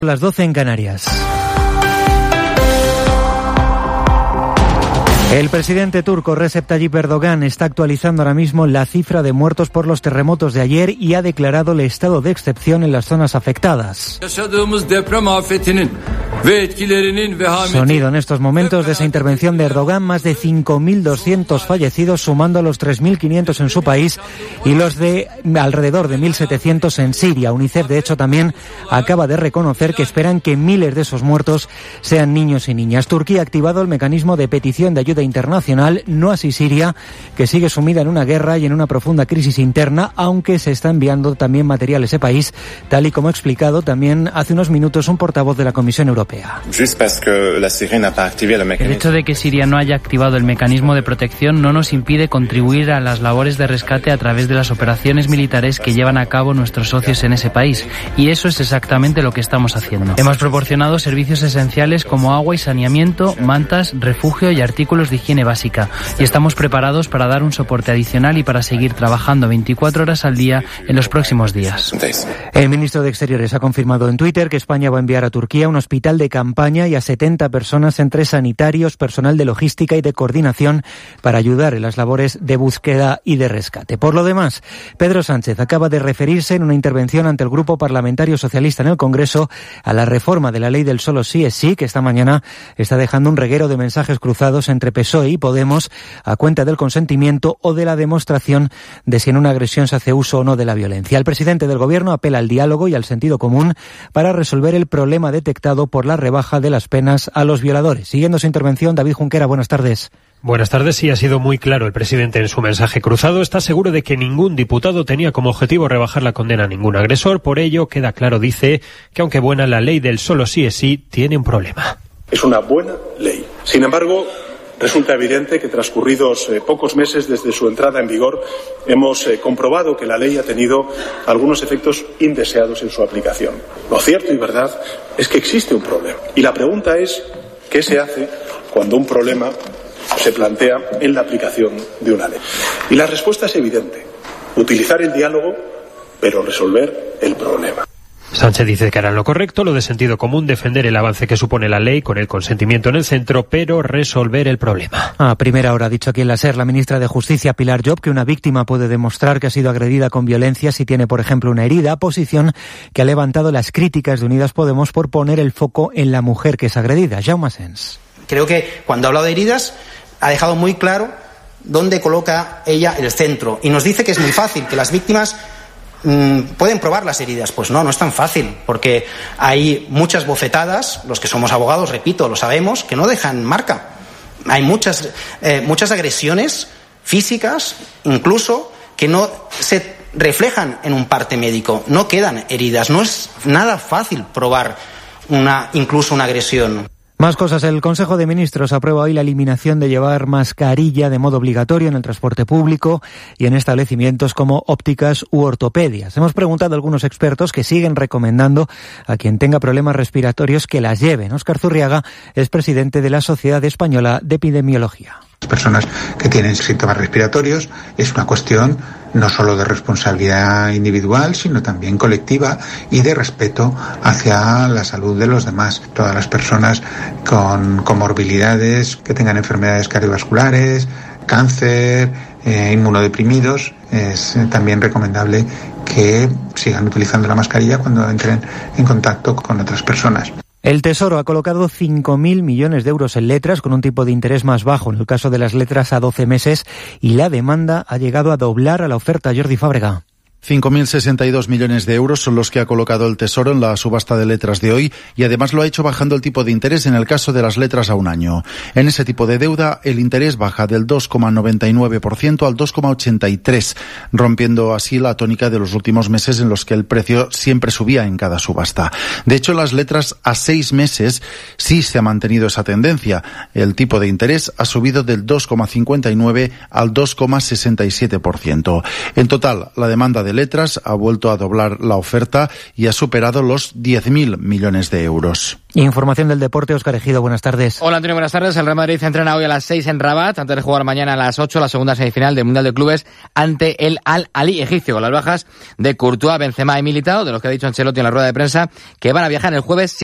Las 12 en Canarias. El presidente turco Recep Tayyip Erdogan está actualizando ahora mismo la cifra de muertos por los terremotos de ayer y ha declarado el estado de excepción en las zonas afectadas. Sonido en estos momentos de esa intervención de Erdogan, más de 5.200 fallecidos, sumando a los 3.500 en su país y los de alrededor de 1.700 en Siria. UNICEF, de hecho, también acaba de reconocer que esperan que miles de esos muertos sean niños y niñas. Turquía ha activado el mecanismo de petición de ayuda internacional, no así Siria, que sigue sumida en una guerra y en una profunda crisis interna, aunque se está enviando también material a ese país, tal y como ha explicado también hace unos minutos un portavoz de la Comisión Europea. El hecho de que Siria no haya activado el mecanismo de protección no nos impide contribuir a las labores de rescate a través de las operaciones militares que llevan a cabo nuestros socios en ese país, y eso es exactamente lo que estamos haciendo. Hemos proporcionado servicios esenciales como agua y saneamiento, mantas, refugio y artículos de higiene básica, y estamos preparados para dar un soporte adicional y para seguir trabajando 24 horas al día en los próximos días. El ministro de Exteriores ha confirmado en Twitter que España va a enviar a Turquía un hospital de campaña y a 70 personas, entre sanitarios, personal de logística y de coordinación, para ayudar en las labores de búsqueda y de rescate. Por lo demás, Pedro Sánchez acaba de referirse en una intervención ante el Grupo Parlamentario Socialista en el Congreso a la reforma de la ley del solo sí es sí, que esta mañana está dejando un reguero de mensajes cruzados entre PSOE y Podemos a cuenta del consentimiento o de la demostración de si en una agresión se hace uso o no de la violencia. El presidente del Gobierno apela al diálogo y al sentido común para resolver el problema detectado por la rebaja de las penas a los violadores. Siguiendo su intervención, David Junquera, buenas tardes. Buenas tardes. Sí, ha sido muy claro el presidente en su mensaje cruzado. Está seguro de que ningún diputado tenía como objetivo rebajar la condena a ningún agresor. Por ello, queda claro, dice, que aunque buena, la ley del solo sí es sí tiene un problema. Es una buena ley. Sin embargo, resulta evidente que transcurridos pocos meses desde su entrada en vigor, hemos comprobado que la ley ha tenido algunos efectos indeseados en su aplicación. Lo cierto y verdad es que existe un problema. Y la pregunta es, ¿qué se hace cuando un problema se plantea en la aplicación de una ley? Y la respuesta es evidente. Utilizar el diálogo, pero resolver el problema. Sánchez dice que harán lo correcto, lo de sentido común, defender el avance que supone la ley con el consentimiento en el centro, pero resolver el problema. A primera hora ha dicho aquí en la SER la ministra de Justicia, Pilar Llop, que una víctima puede demostrar que ha sido agredida con violencia si tiene, por ejemplo, una herida, posición que ha levantado las críticas de Unidas Podemos por poner el foco en la mujer que es agredida. Jaume Asens. Creo que cuando ha hablado de heridas ha dejado muy claro dónde coloca ella el centro y nos dice que es muy fácil, que las víctimas pueden probar las heridas. Pues no es tan fácil, porque hay muchas bofetadas, los que somos abogados, repito, lo sabemos, que no dejan marca. Hay muchas agresiones físicas, incluso, que no se reflejan en un parte médico, no quedan heridas. No es nada fácil probar incluso una agresión. Más cosas. El Consejo de Ministros aprueba hoy la eliminación de llevar mascarilla de modo obligatorio en el transporte público y en establecimientos como ópticas u ortopedias. Hemos preguntado a algunos expertos que siguen recomendando a quien tenga problemas respiratorios que las lleven. Óscar Zurriaga es presidente de la Sociedad Española de Epidemiología. Las personas que tienen síntomas respiratorios es una cuestión no solo de responsabilidad individual, sino también colectiva y de respeto hacia la salud de los demás. Todas las personas con comorbilidades, que tengan enfermedades cardiovasculares, cáncer, inmunodeprimidos, es también recomendable que sigan utilizando la mascarilla cuando entren en contacto con otras personas. El Tesoro ha colocado 5.000 millones de euros en letras con un tipo de interés más bajo en el caso de las letras a 12 meses y la demanda ha llegado a doblar a la oferta. Jordi Fábrega. 5.062 millones de euros son los que ha colocado el Tesoro en la subasta de letras de hoy y además lo ha hecho bajando el tipo de interés en el caso de las letras a un año. En ese tipo de deuda el interés baja del 2,99% al 2,83%, rompiendo así la tónica de los últimos meses en los que el precio siempre subía en cada subasta. De hecho, en las letras a 6 meses sí se ha mantenido esa tendencia. El tipo de interés ha subido del 2,59 al 2,67%. En total, la demanda de de letras ha vuelto a doblar la oferta y ha superado los 10.000 millones de euros. Información del deporte, Óscar Ejido, buenas tardes. Hola Antonio, buenas tardes. El Real Madrid entrena hoy a las 6 en Rabat, antes de jugar mañana a las 8 la segunda semifinal del Mundial de Clubes ante el Al-Ahly egipcio, con las bajas de Courtois, Benzema y Militao, de los que ha dicho Ancelotti en la rueda de prensa, que van a viajar el jueves